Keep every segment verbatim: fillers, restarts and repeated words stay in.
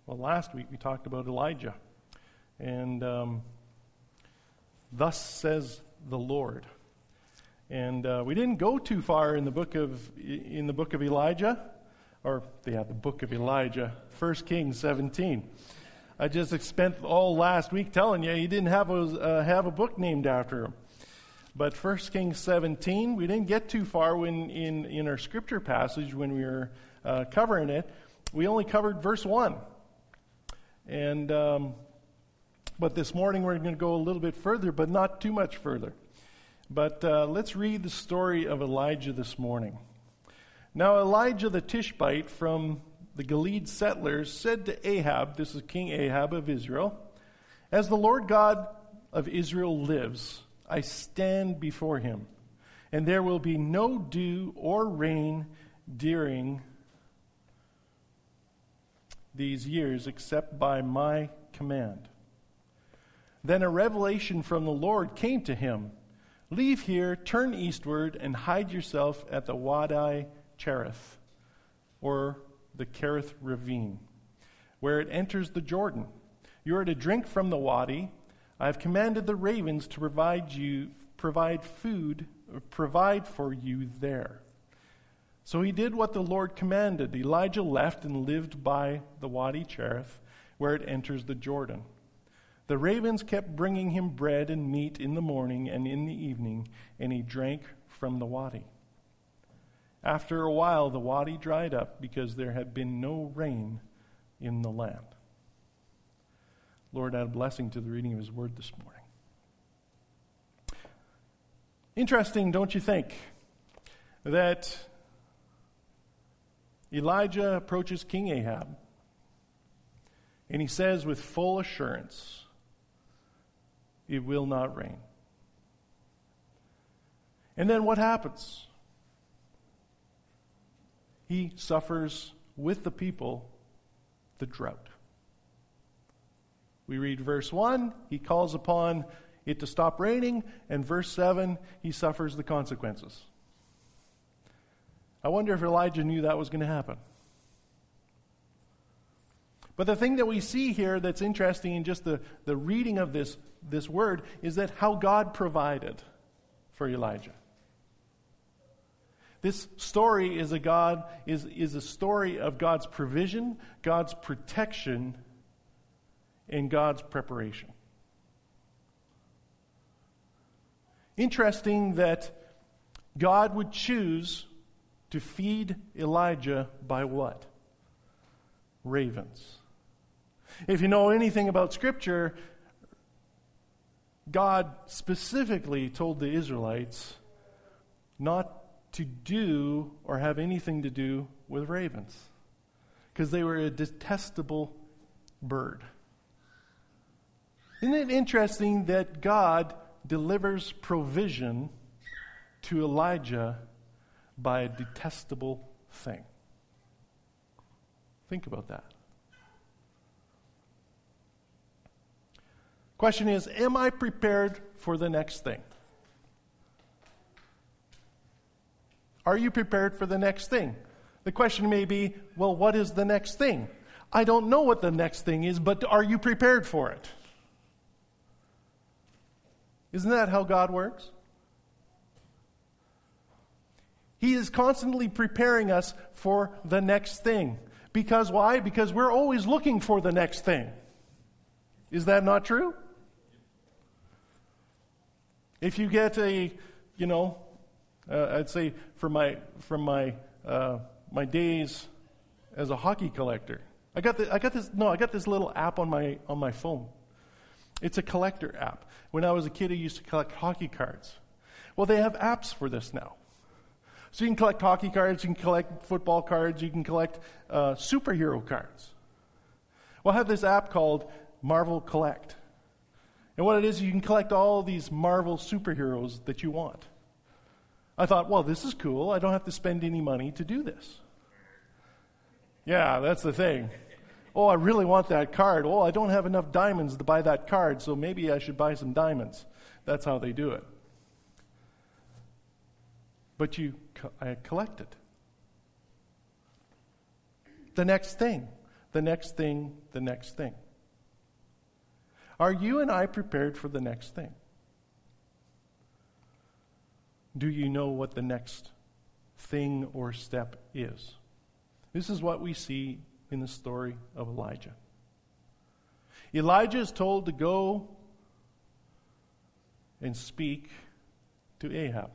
Well, last week we talked about Elijah. And um, thus says the Lord. And uh, we didn't go too far in the book of in the book of Elijah, or yeah, the book of Elijah, First Kings seventeen. I just spent all last week telling you he didn't have a uh, have a book named after him. But First Kings seventeen, we didn't get too far when in in our scripture passage when we were uh, covering it. We only covered verse one. And um, but this morning we're going to go a little bit further, but not too much further. But uh, let's read the story of Elijah this morning. Now Elijah the Tishbite from the Gilead settlers said to Ahab, this is King Ahab of Israel, "As the Lord God of Israel lives, I stand before him, and there will be no dew or rain during these years except by my command." Then a revelation from the Lord came to him. "Leave here, turn eastward, and hide yourself at the Wadi Cherith, or the Kerith ravine, where it enters the Jordan. You are to drink from the wadi. I have commanded the ravens to provide you, provide food, provide for you there." So he did what the Lord commanded. Elijah left and lived by the Wadi Cherith, where it enters the Jordan. The ravens kept bringing him bread and meat in the morning and in the evening, and he drank from the wadi. After a while, the wadi dried up because there had been no rain in the land. Lord, add a blessing to the reading of his word this morning. Interesting, don't you think, that Elijah approaches King Ahab, and he says with full assurance, "It will not rain." And then what happens? He suffers with the people the drought. We read verse one, he calls upon it to stop raining, and verse seven, he suffers the consequences. I wonder if Elijah knew that was going to happen. But the thing that we see here that's interesting in just the, the reading of this, this word is that how God provided for Elijah. This story is a God is, is a story of God's provision, God's protection, and God's preparation. Interesting that God would choose to feed Elijah by what? Ravens. If you know anything about Scripture, God specifically told the Israelites not to do or have anything to do with ravens, because they were a detestable bird. Isn't it interesting that God delivers provision to Elijah by a detestable thing? Think about that. Question is, am I prepared for the next thing? Are you prepared for the next thing? The question may be, well, what is the next thing? I don't know what the next thing is, but are you prepared for it? Isn't that how God works? He is constantly preparing us for the next thing. Because why? Because we're always looking for the next thing. Is that not true? If you get a, you know, uh, I'd say from my from my uh, my days as a hockey collector, I got the, I got this no I got this little app on my on my phone. It's a collector app. When I was a kid, I used to collect hockey cards. Well, they have apps for this now. So you can collect hockey cards, you can collect football cards, you can collect uh, superhero cards. Well, I have this app called Marvel Collect. And what it is, you can collect all these Marvel superheroes that you want. I thought, well, this is cool. I don't have to spend any money to do this. Yeah, that's the thing. Oh, I really want that card. Oh, I don't have enough diamonds to buy that card, so maybe I should buy some diamonds. That's how they do it. But you, I collect it. The next thing. the next thing, the next thing. Are you and I prepared for the next thing? Do you know what the next thing or step is? This is what we see in the story of Elijah. Elijah is told to go and speak to Ahab.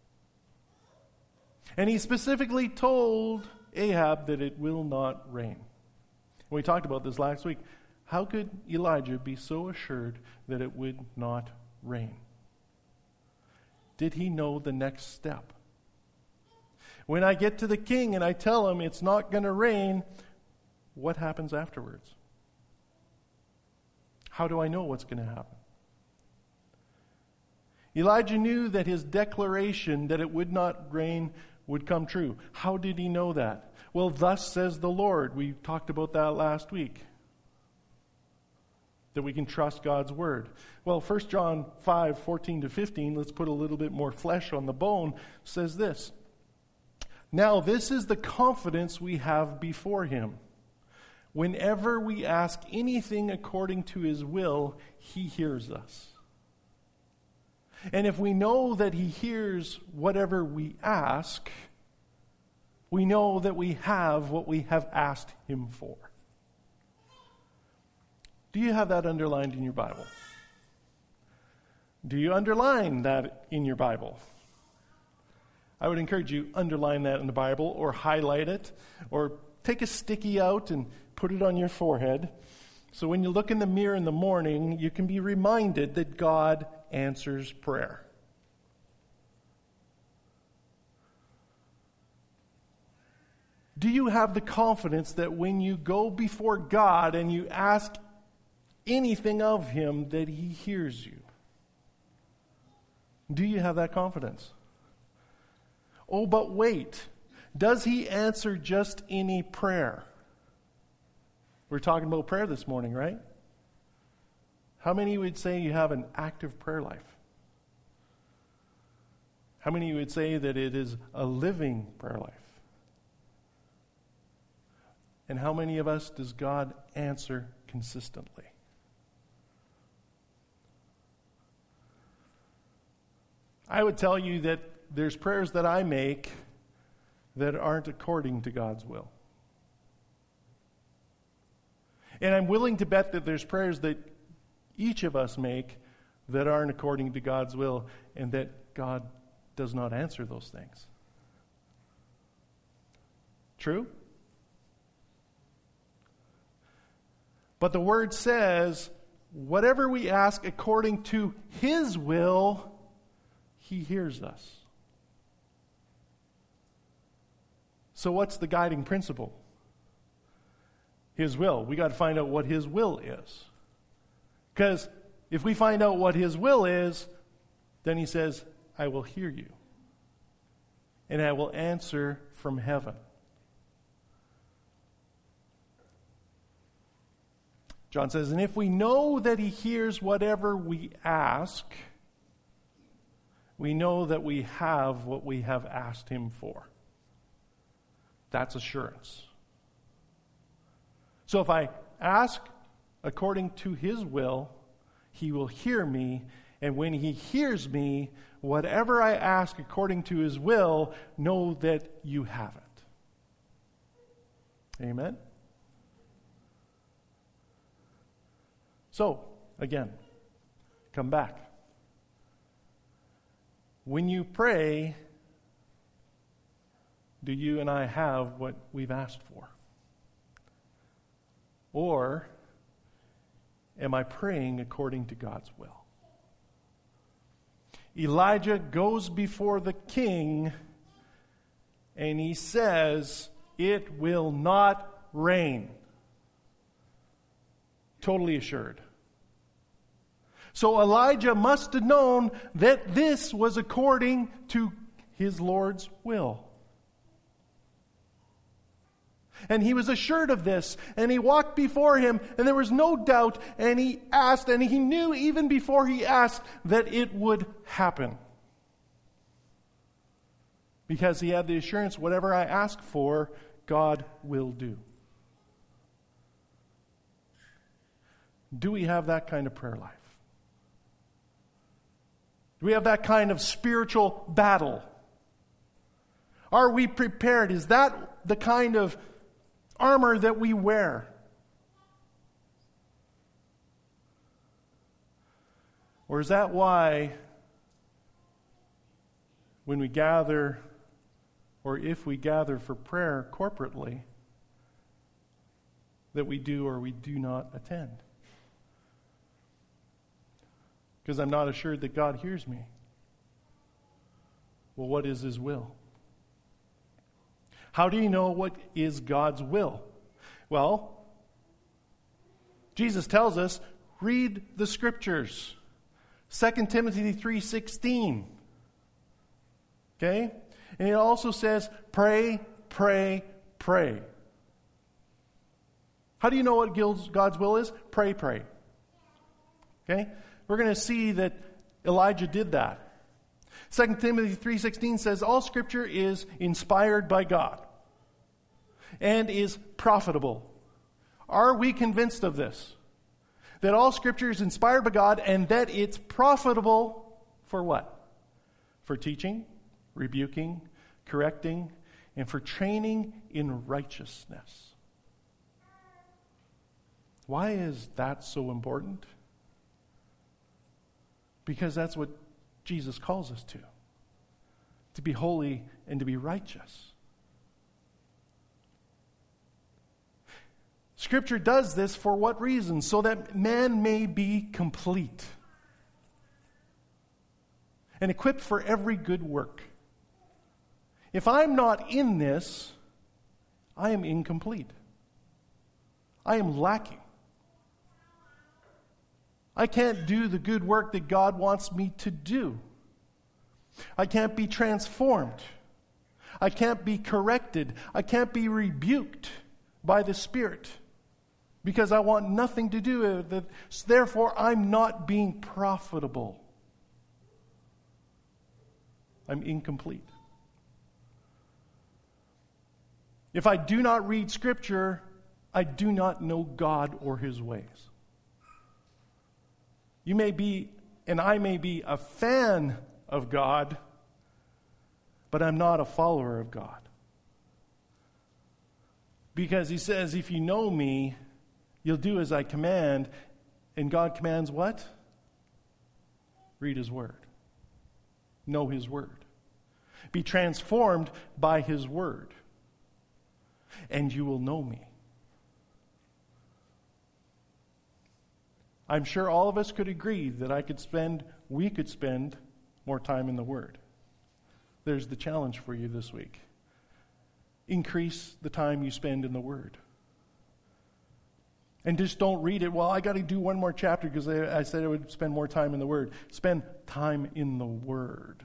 And he specifically told Ahab that it will not rain. We talked about this last week. How could Elijah be so assured that it would not rain? Did he know the next step? When I get to the king and I tell him it's not going to rain, what happens afterwards? How do I know what's going to happen? Elijah knew that his declaration that it would not rain would come true. How did he know that? Well, thus says the Lord. We talked about that last week. That we can trust God's word. Well, First John five, fourteen to fifteen, let's put a little bit more flesh on the bone, says this. Now this is the confidence we have before him. Whenever we ask anything according to his will, he hears us. And if we know that he hears whatever we ask, we know that we have what we have asked him for. Do you have that underlined in your Bible? Do you underline that in your Bible? I would encourage you, underline that in the Bible or highlight it or take a sticky out and put it on your forehead. So when you look in the mirror in the morning, you can be reminded that God answers prayer. Do you have the confidence that when you go before God and you ask anything of him, that he hears you? Do you have that confidence? Oh, but wait. Does he answer just any prayer? We're talking about prayer this morning, right? How many would say you have an active prayer life? How many would say that it is a living prayer life? And how many of us does God answer consistently? I would tell you that there's prayers that I make that aren't according to God's will. And I'm willing to bet that there's prayers that each of us make that aren't according to God's will, and that God does not answer those things. True? But the Word says, whatever we ask according to his will, he hears us. So what's the guiding principle? His will. We got to find out what his will is. Because if we find out what his will is, then he says, I will hear you. And I will answer from heaven. John says, and if we know that he hears whatever we ask, we know that we have what we have asked him for. That's assurance. So if I ask according to his will, he will hear me. And when he hears me, whatever I ask according to his will, know that you have it. Amen? So, again, come back. When you pray, do you and I have what we've asked for? Or am I praying according to God's will? Elijah goes before the king and he says, it will not rain. Totally assured. So Elijah must have known that this was according to his Lord's will. And he was assured of this, and he walked before him, and there was no doubt, and he asked, and he knew even before he asked that it would happen. Because he had the assurance, whatever I ask for, God will do. Do we have that kind of prayer life? Do we have that kind of spiritual battle? Are we prepared? Is that the kind of armor that we wear? Or is that why when we gather, or if we gather for prayer corporately, that we do or we do not attend? Because I'm not assured that God hears me. Well, what is His will? How do you know what is God's will? Well, Jesus tells us, read the Scriptures. Second Timothy three sixteen. Okay? And it also says, pray, pray, pray. How do you know what God's will is? Pray, pray. Okay? We're going to see that Elijah did that. Second Timothy three sixteen says, all Scripture is inspired by God and is profitable. Are we convinced of this? That all Scripture is inspired by God and that it's profitable for what? For teaching, rebuking, correcting, and for training in righteousness. Why is that so important? Because that's what Jesus calls us to. To be holy and to be righteous. Scripture does this for what reason? So that man may be complete and equipped for every good work. If I'm not in this, I am incomplete. I am lacking. I can't do the good work that God wants me to do. I can't be transformed. I can't be corrected. I can't be rebuked by the Spirit because I want nothing to do with it. Therefore, I'm not being profitable. I'm incomplete. If I do not read Scripture, I do not know God or His ways. You may be, and I may be, a fan of God, but I'm not a follower of God. Because He says, if you know me, you'll do as I command. And God commands what? Read His Word. Know His Word. Be transformed by His Word. And you will know me. I'm sure all of us could agree that I could spend, we could spend more time in the Word. There's the challenge for you this week. Increase the time you spend in the Word. And just don't read it, well, I got to do one more chapter because I, I said I would spend more time in the Word. Spend time in the Word.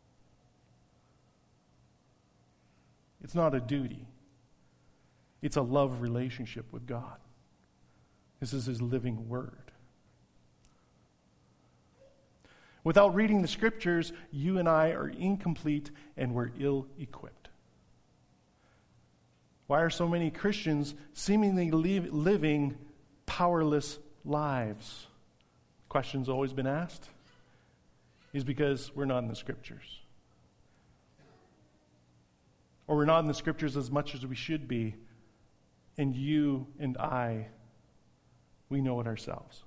It's not a duty. It's a love relationship with God. This is His living Word. Without reading the Scriptures, you and I are incomplete and we're ill-equipped. Why are so many Christians seemingly live, living powerless lives? Question's always been asked. Is because we're not in the Scriptures. Or we're not in the Scriptures as much as we should be. And you and I, we know it ourselves.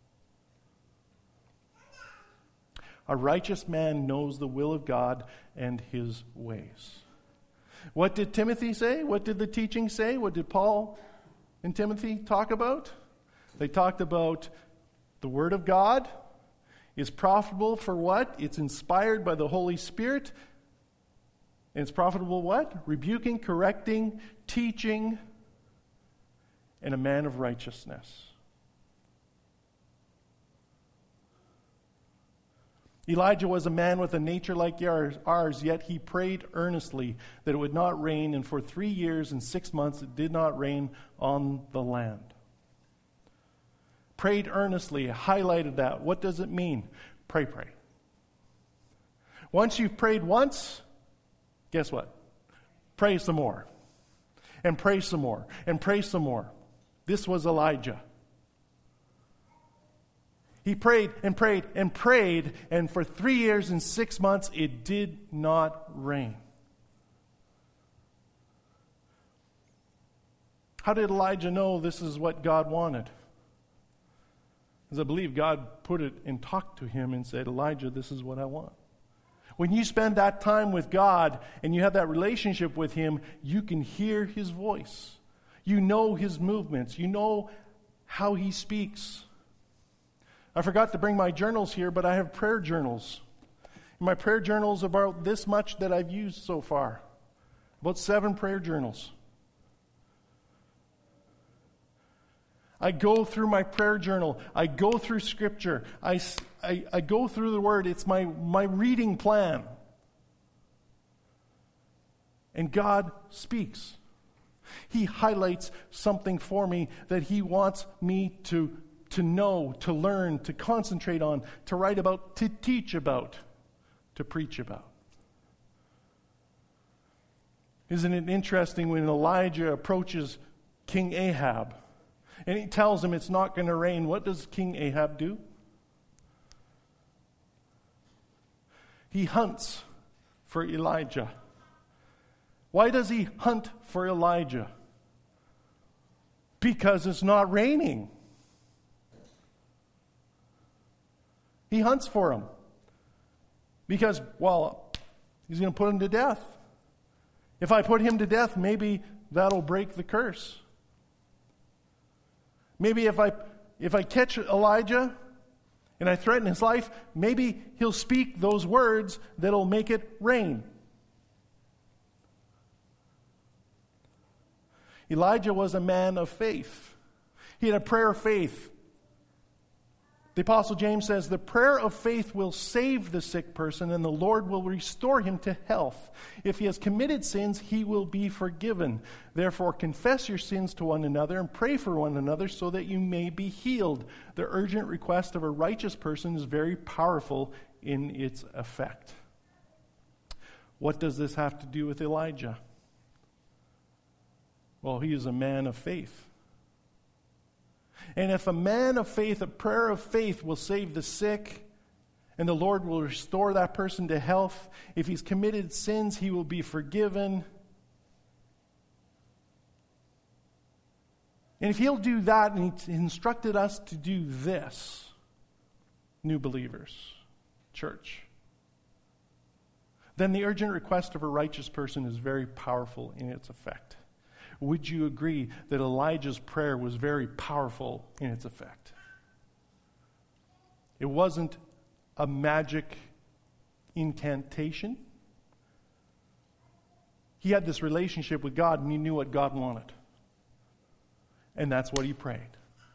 A righteous man knows the will of God and His ways. What did Timothy say? What did the teaching say? What did Paul and Timothy talk about? They talked about the Word of God is profitable for what? It's inspired by the Holy Spirit. And it's profitable what? Rebuking, correcting, teaching, and a man of righteousness. Elijah was a man with a nature like ours, yet he prayed earnestly that it would not rain, and for three years and six months it did not rain on the land. Prayed earnestly, highlighted that. What does it mean? Pray, pray. Once you've prayed once, guess what? Pray some more. And pray some more. And pray some more. This was Elijah. He prayed and prayed and prayed, and for three years and six months it did not rain. How did Elijah know this is what God wanted? Because I believe God put it and talked to him and said, Elijah, this is what I want. When you spend that time with God and you have that relationship with Him, you can hear His voice. You know His movements. You know how He speaks. I forgot to bring my journals here, but I have prayer journals. And my prayer journals about this much that I've used so far. About seven prayer journals. I go through my prayer journal. I go through Scripture. I, I, I go through the Word. It's my, my reading plan. And God speaks. He highlights something for me that He wants me to, to know, to learn, to concentrate on, to write about, to teach about, to preach about. Isn't it interesting when Elijah approaches King Ahab and he tells him it's not going to rain? What does King Ahab do? He hunts for Elijah. Why does he hunt for Elijah? Because it's not raining. He hunts for him. Because, well, he's going to put him to death. If I put him to death, maybe that'll break the curse. Maybe if I if I catch Elijah and I threaten his life, maybe he'll speak those words that'll make it rain. Elijah was a man of faith. He had a prayer of faith. The Apostle James says, the prayer of faith will save the sick person, and the Lord will restore him to health. If he has committed sins, he will be forgiven. Therefore, confess your sins to one another and pray for one another so that you may be healed. The urgent request of a righteous person is very powerful in its effect. What does this have to do with Elijah? Well, he is a man of faith. And if a man of faith, a prayer of faith will save the sick, and the Lord will restore that person to health. If he's committed sins, he will be forgiven. And if he'll do that, and he instructed us to do this, new believers, church, then the urgent request of a righteous person is very powerful in its effect. Would you agree that Elijah's prayer was very powerful in its effect? It wasn't a magic incantation. He had this relationship with God, and he knew what God wanted. And that's what he prayed.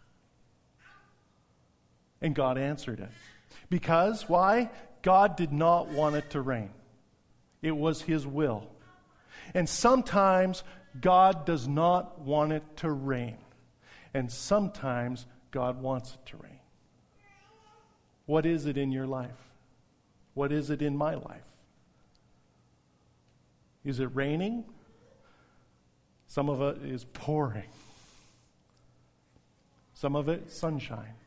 And God answered it. Because, why? God did not want it to rain. It was His will. And sometimes God does not want it to rain. And sometimes God wants it to rain. What is it in your life? What is it in my life? Is it raining? Some of it is pouring. Some of it, sunshine.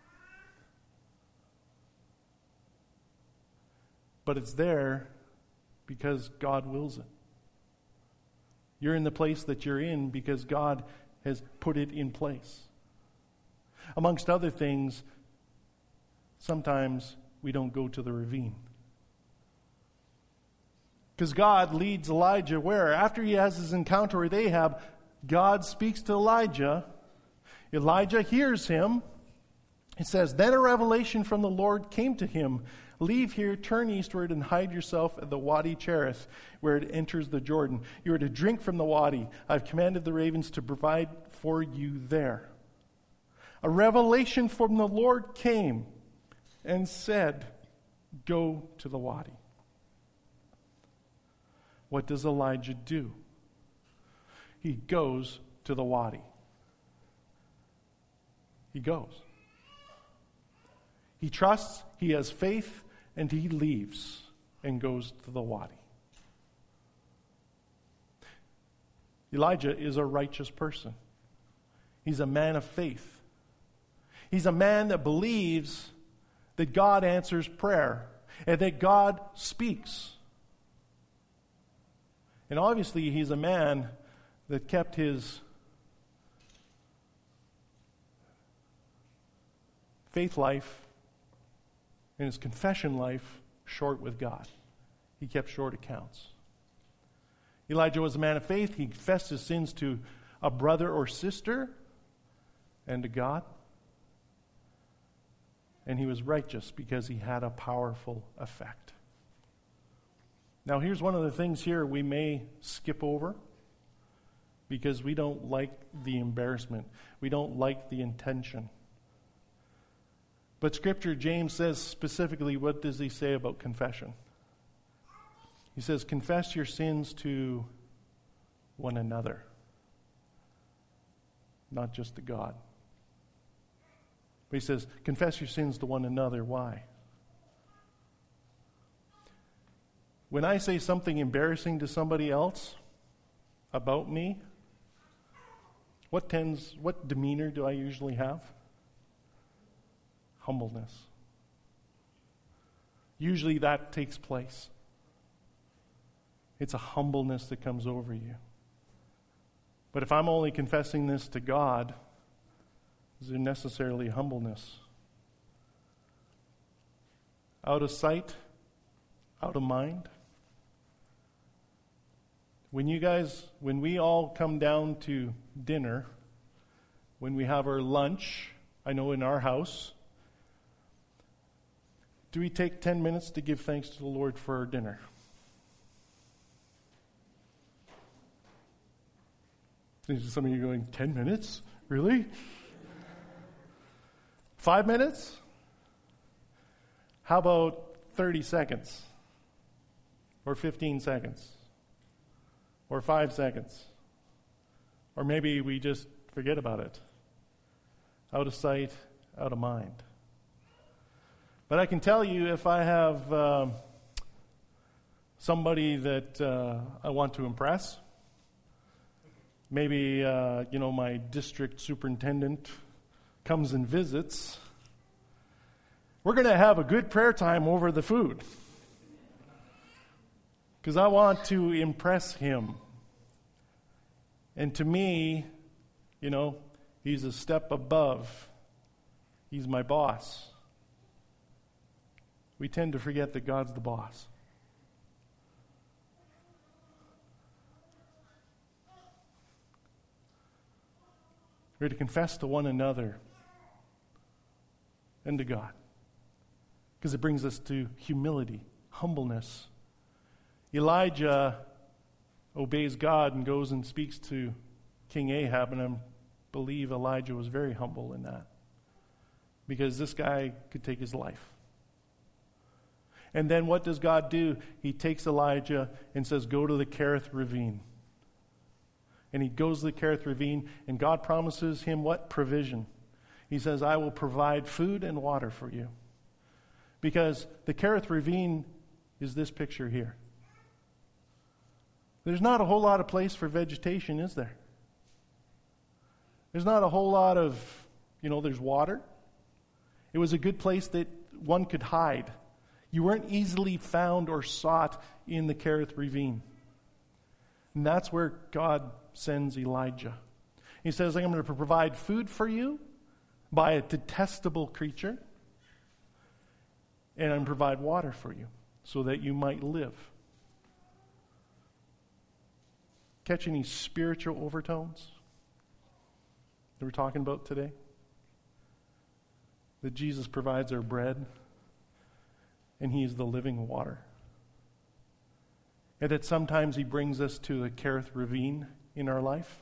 But it's there because God wills it. You're in the place that you're in because God has put it in place. Amongst other things, sometimes we don't go to the ravine. Because God leads Elijah where? After he has his encounter with Ahab, God speaks to Elijah. Elijah hears him. It says, then a revelation from the Lord came to him. Leave here, turn eastward, and hide yourself at the Wadi Cherith, where it enters the Jordan. You are to drink from the wadi. I've commanded the ravens to provide for you there. A revelation from the Lord came and said, go to the wadi. What does Elijah do? He goes to the wadi. He goes. He trusts, he has faith, and he leaves and goes to the wadi. Elijah is a righteous person. He's a man of faith. He's a man that believes that God answers prayer and that God speaks. And obviously he's a man that kept his faith life and his confession life short with God. He kept short accounts. Elijah was a man of faith. He confessed his sins to a brother or sister and to God. And he was righteous because he had a powerful effect. Now, here's one of the things here we may skip over because we don't like the embarrassment. We don't like the intention. But Scripture, James says specifically, what does he say about confession? He says, confess your sins to one another, not just to God. But he says, confess your sins to one another. Why? When I say something embarrassing to somebody else about me, what tends, what demeanor do I usually have? Humbleness. Usually that takes place. It's a humbleness that comes over you. But if I'm only confessing this to God, is there necessarily humbleness? Out of sight, out of mind. When you guys, when we all come down to dinner, when we have our lunch, I know in our house, do we take ten minutes to give thanks to the Lord for our dinner? Some of you going, ten minutes? Really? Five minutes? How about thirty seconds? Or fifteen seconds? Or five seconds? Or maybe we just forget about it. Out of sight, out of mind. But I can tell you, if I have uh, somebody that uh, I want to impress, maybe, uh, you know, my district superintendent comes and visits, we're going to have a good prayer time over the food. Because I want to impress him. And to me, you know, he's a step above. He's my boss. We tend to forget that God's the boss. We're to confess to one another and to God. Because it brings us to humility, humbleness. Elijah obeys God and goes and speaks to King Ahab, and I believe Elijah was very humble in that. Because this guy could take his life. And then what does God do? He takes Elijah and says, go to the Kerith ravine. And he goes to the Kerith ravine, and God promises him what? Provision. He says, I will provide food and water for you. Because the Kerith ravine is this picture here. There's not a whole lot of place for vegetation, is there? There's not a whole lot of, you know, there's water. It was a good place that one could hide. You weren't easily found or sought in the Kerith ravine. And that's where God sends Elijah. He says, I'm going to provide food for you by a detestable creature, and I'm going to provide water for you so that you might live. Catch any spiritual overtones that we're talking about today? That Jesus provides our bread, and he is the living water. And that sometimes he brings us to the Kerith ravine in our life.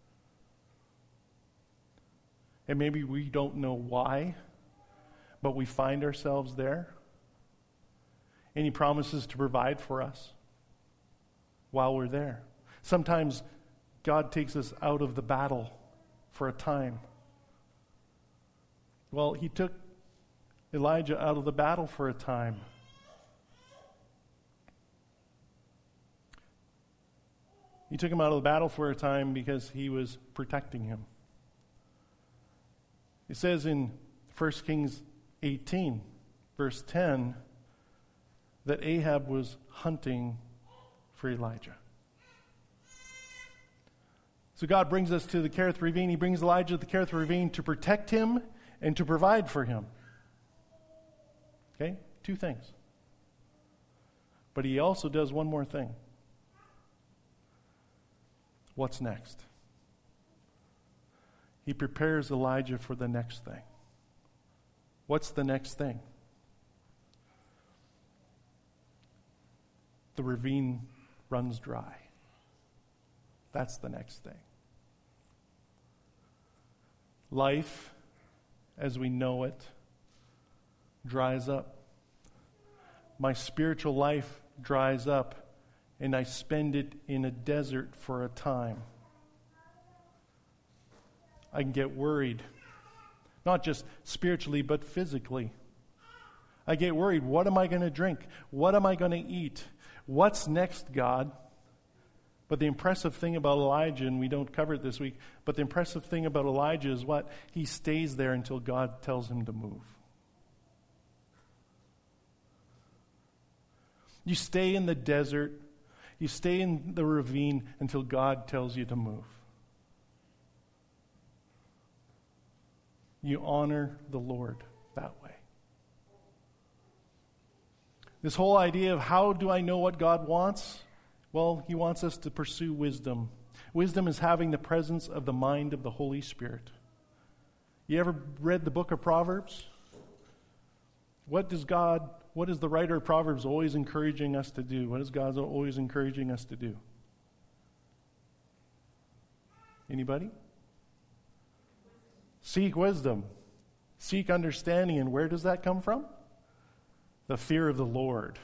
And maybe we don't know why, but we find ourselves there. And he promises to provide for us while we're there. Sometimes God takes us out of the battle for a time. Well, he took Elijah out of the battle for a time. He took him out of the battle for a time because he was protecting him. It says in First Kings eighteen, verse ten, that Ahab was hunting for Elijah. So God brings us to the Kerith Ravine. He brings Elijah to the Kerith Ravine to protect him and to provide for him. Okay? Two things. But he also does one more thing. What's next? He prepares Elijah for the next thing. What's the next thing? The ravine runs dry. That's the next thing. Life, as we know it, dries up. My spiritual life dries up, and I spend it in a desert for a time. I can get worried, not just spiritually, but physically. I get worried. What am I going to drink? What am I going to eat? What's next, God? But the impressive thing about Elijah, and we don't cover it this week, but the impressive thing about Elijah is what? He stays there until God tells him to move. You stay in the desert, you stay in the ravine until God tells you to move. You honor the Lord that way. This whole idea of how do I know what God wants? Well, he wants us to pursue wisdom. Wisdom is having the presence of the mind of the Holy Spirit. You ever read the book of Proverbs? What does God, what is the writer of Proverbs always encouraging us to do? What is God always encouraging us to do? Anybody? Seek wisdom. Seek understanding. And where does that come from? The fear of the Lord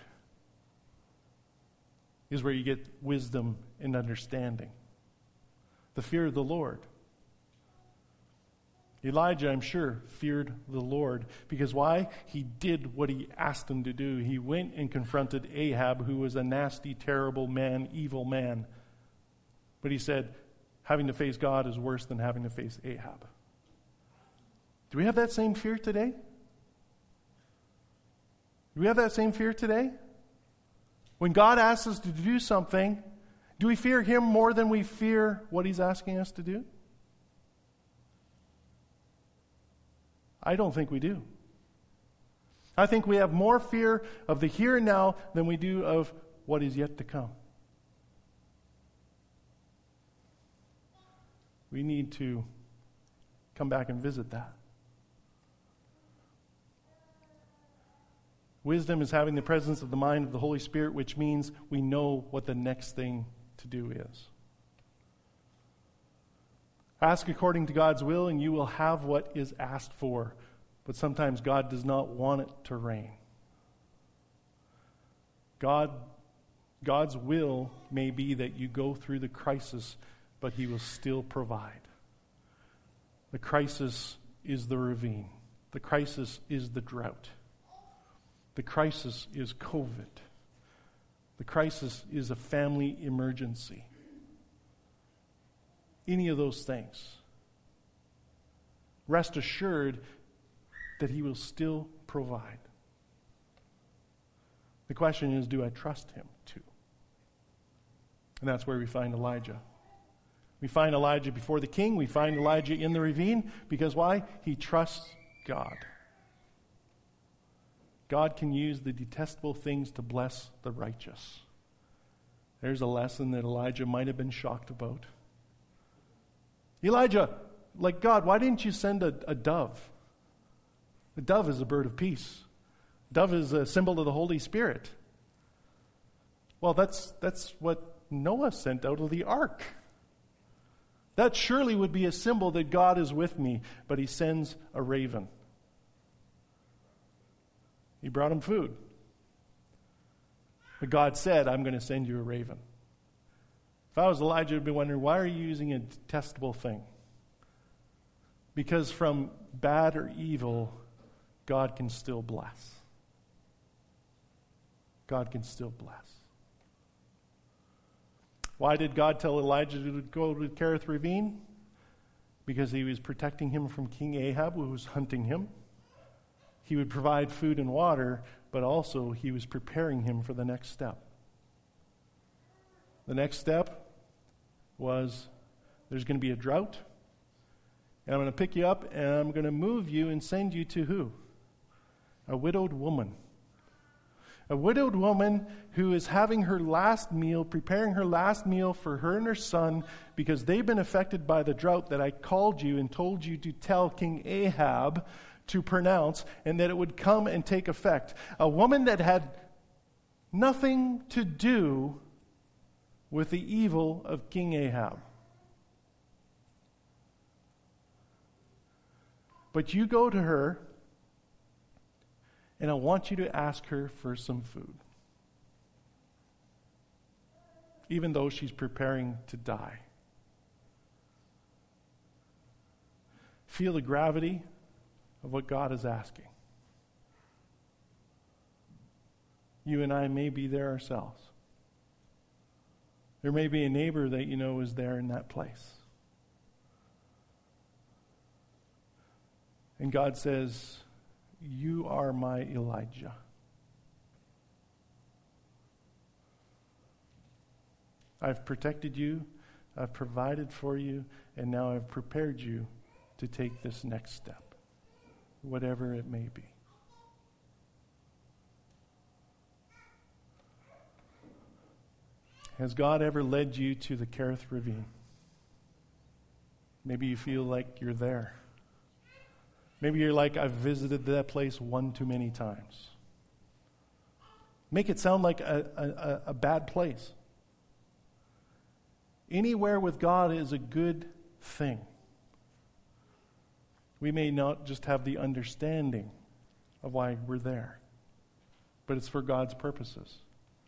is where you get wisdom and understanding. The fear of the Lord. Elijah, I'm sure, feared the Lord. Because why? He did what he asked him to do. He went and confronted Ahab, who was a nasty, terrible man, evil man. But he said, having to face God is worse than having to face Ahab. Do we have that same fear today? Do we have that same fear today? When God asks us to do something, do we fear him more than we fear what he's asking us to do? I don't think we do. I think we have more fear of the here and now than we do of what is yet to come. We need to come back and visit that. Wisdom is having the presence of the mind of the Holy Spirit, which means we know what the next thing to do is. Ask according to God's will, and you will have what is asked for. But sometimes God does not want it to rain. God, God's will may be that you go through the crisis, but he will still provide. The crisis is the ravine. The crisis is the drought. The crisis is COVID. The crisis is a family emergency. Any of those things. Rest assured that he will still provide. The question is, do I trust him to? And that's where we find Elijah. We find Elijah before the king. We find Elijah in the ravine. Because why? He trusts God. God can use the detestable things to bless the righteous. There's a lesson that Elijah might have been shocked about. Elijah, like God, why didn't you send a, a dove? The dove is a bird of peace. Dove is a symbol of the Holy Spirit. Well, that's that's what Noah sent out of the ark. That surely would be a symbol that God is with me, but he sends a raven. He brought him food. But God said, I'm going to send you a raven. If I was Elijah, I'd be wondering, why are you using a detestable thing? Because from bad or evil, God can still bless. God can still bless. Why did God tell Elijah to go to Kerith Ravine? Because he was protecting him from King Ahab, who was hunting him. he would provide food and water, but also he was preparing him for the next step. The next step was there's going to be a drought, and I'm going to pick you up, and I'm going to move you and send you to who? A widowed woman. A widowed woman who is having her last meal, preparing her last meal for her and her son, because they've been affected by the drought that I called you and told you to tell King Ahab to pronounce, and that it would come and take effect. A woman that had nothing to do with the evil of King Ahab. But you go to her, and I want you to ask her for some food. Even though she's preparing to die. Feel the gravity of what God is asking. You and I may be there ourselves. There may be a neighbor that you know is there in that place. And God says, you are my Elijah. I've protected you, I've provided for you, and now I've prepared you to take this next step, whatever it may be. Has God ever led you to the Kerith Ravine? Maybe you feel like you're there. Maybe you're like, I've visited that place one too many times. Make it sound like a, a, a bad place. Anywhere with God is a good thing. We may not just have the understanding of why we're there, but it's for God's purposes.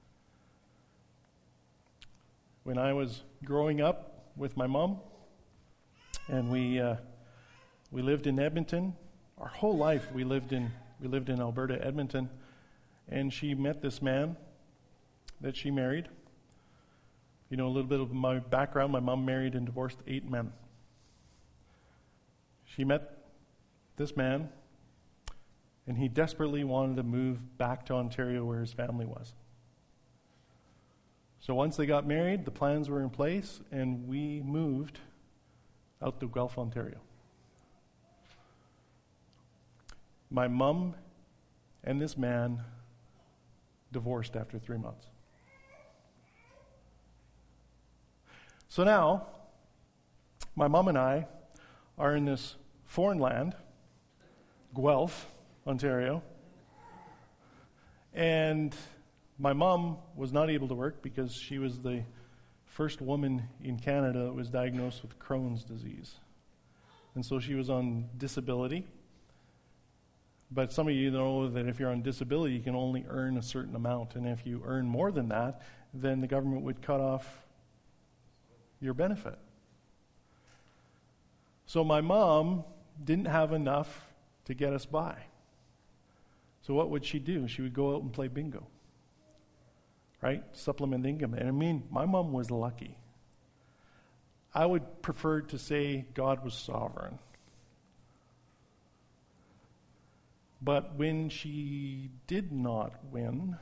When I was growing up with my mom, and we uh, we lived in Edmonton, our whole life we lived in we lived in Alberta, Edmonton, and she met this man that she married. You know, a little bit of my background, my mom married and divorced eight men. She met this man, and he desperately wanted to move back to Ontario where his family was. So once they got married, the plans were in place, and we moved out to Guelph, Ontario. My mom and this man divorced after three months. So now, my mom and I are in this foreign land, Guelph, Ontario, and my mom was not able to work because she was the first woman in Canada that was diagnosed with Crohn's disease. And so she was on disability. But some of you know that if you're on disability, you can only earn a certain amount. And if you earn more than that, then the government would cut off your benefit. So my mom didn't have enough to get us by. So what would she do? She would go out and play bingo. Right? Supplement income. And I mean, my mom was lucky. I would prefer to say God was sovereign. But when she did not win,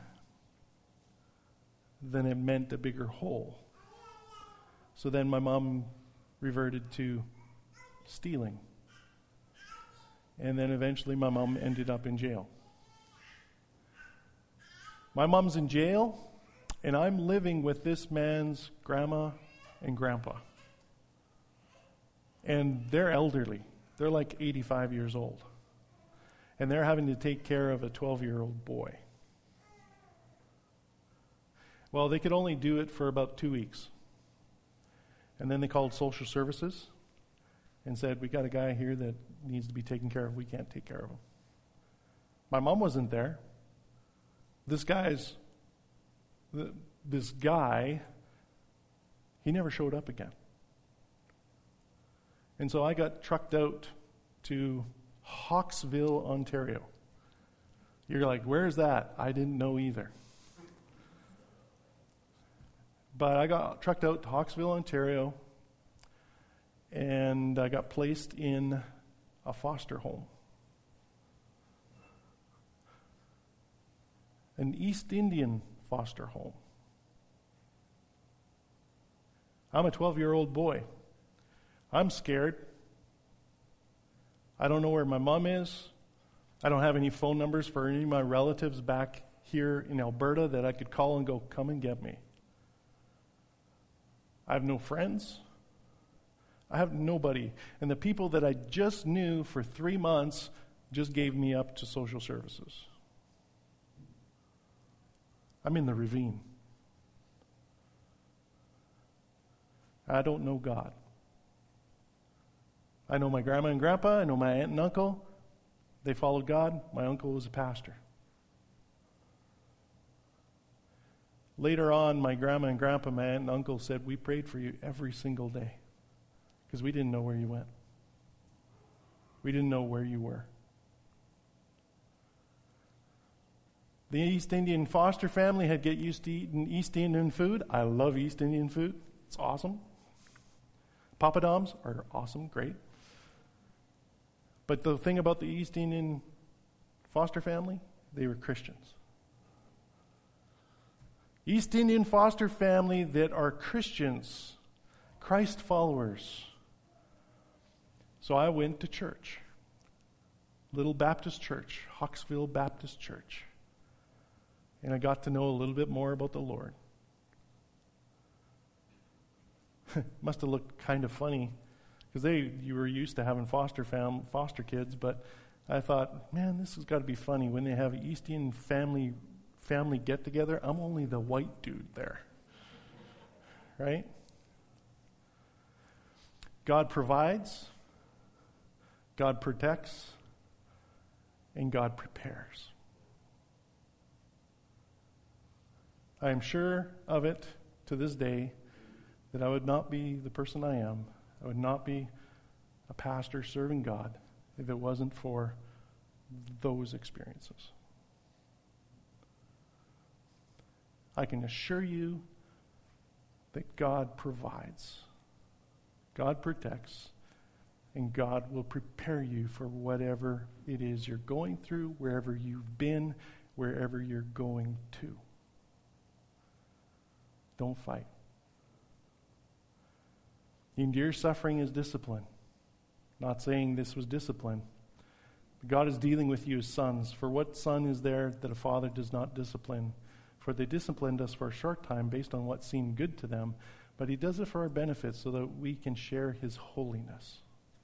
then it meant a bigger hole. So then my mom reverted to stealing. And then eventually my mom ended up in jail. My mom's in jail, and I'm living with this man's grandma and grandpa. And they're elderly. They're like eighty-five years old. And they're having to take care of a twelve-year-old boy. Well, they could only do it for about two weeks. And then they called social services and said, we got a guy here that needs to be taken care of. We can't take care of him. My mom wasn't there. This guy's, this guy, he never showed up again. And so I got trucked out to Hawkesville, Ontario. You're like, where's that? I didn't know either. But I got trucked out to Hawkesville, Ontario, and I got placed in a foster home. an East Indian foster home. I'm a twelve-year-old boy. I'm scared. I don't know where my mom is. I don't have any phone numbers for any of my relatives back here in Alberta that I could call and go, come and get me. I have no friends. I have nobody. And the people that I just knew for three months just gave me up to social services. I'm in the ravine. I don't know God. I know my grandma and grandpa. I know my aunt and uncle. They followed God. My uncle was a pastor. Later on, my grandma and grandpa, my aunt and uncle said, we prayed for you every single day because we didn't know where you went. We didn't know where you were. The East Indian foster family had get used to eating East Indian food. I love East Indian food. It's awesome. Papadums are awesome, great. But the thing about the East Indian foster family, they were Christians. East Indian foster family that are Christians, Christ followers. So I went to church. Little Baptist Church, Hawksville Baptist Church. And I got to know a little bit more about the Lord. Must have looked kind of funny because they you were used to having foster fam foster kids, but I thought, man, this has got to be funny when they have an East Indian family family get together. I'm only the white dude there, right? God provides, God protects, and God prepares. I am sure of it to this day that I would not be the person I am. I would not be a pastor serving God if it wasn't for those experiences. I can assure you that God provides, God protects, and God will prepare you for whatever it is you're going through, wherever you've been, wherever you're going to. Don't fight. Endure suffering is discipline. Not saying this was discipline. But God is dealing with you as sons. For what son is there that a father does not discipline? For they disciplined us for a short time based on what seemed good to them, but he does it for our benefit so that we can share his holiness.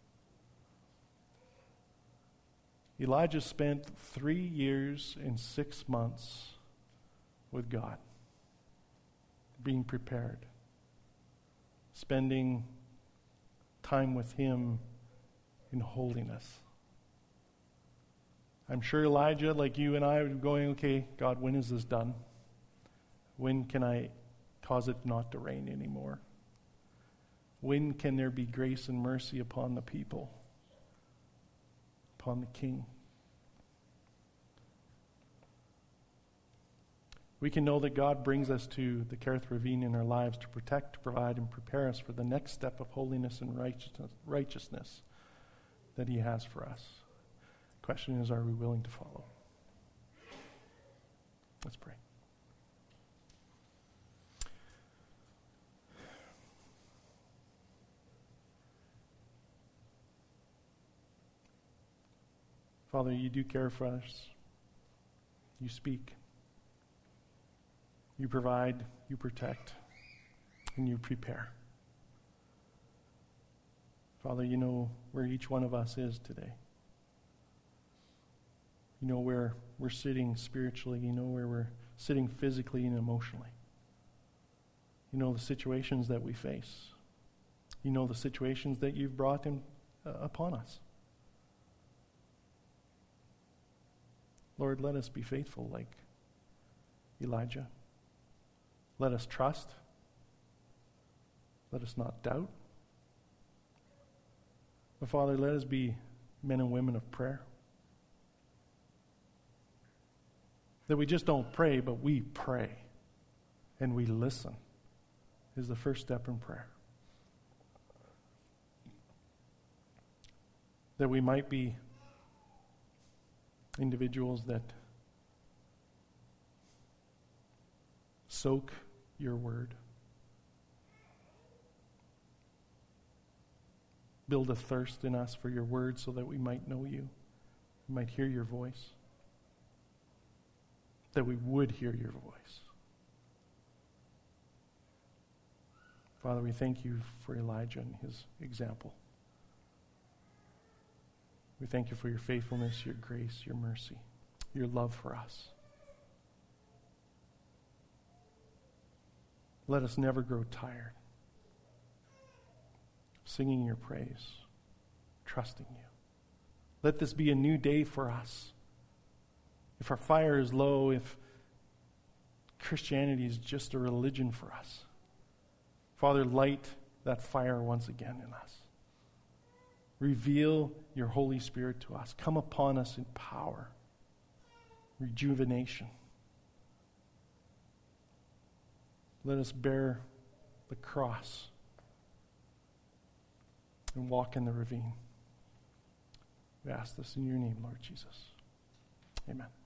Elijah spent three years and six months with God, being prepared, spending time with him in holiness. I'm sure Elijah, like you and I, are going, okay, God, when is this done? When can I cause it not to rain anymore? When can there be grace and mercy upon the people, upon the king? We can know that God brings us to the Kerith Ravine in our lives to protect, to provide, and prepare us for the next step of holiness and righteousness, righteousness that he has for us. The question is, are we willing to follow? Let's pray. Father, you do care for us. You speak. You provide, you protect, and you prepare. Father, you know where each one of us is today. You know where we're sitting spiritually. You know where we're sitting physically and emotionally. You know the situations that we face. You know the situations that you've brought in, uh, upon us. Lord, let us be faithful like Elijah. Let us trust. Let us not doubt. But Father, let us be men and women of prayer. That we just don't pray, but we pray and we listen is the first step in prayer. That we might be individuals that soak your word. Build a thirst in us for your word so that we might know you, we might hear your voice, that we would hear your voice. Father, we thank you for Elijah and his example. We thank you for your faithfulness, your grace, your mercy, your love for us. Let us never grow tired singing your praise, trusting you. Let this be a new day for us. If our fire is low, if Christianity is just a religion for us, Father, light that fire once again in us. Reveal your Holy Spirit to us. Come upon us in power, rejuvenation. Let us bear the cross and walk in the ravine. We ask this in your name, Lord Jesus. Amen.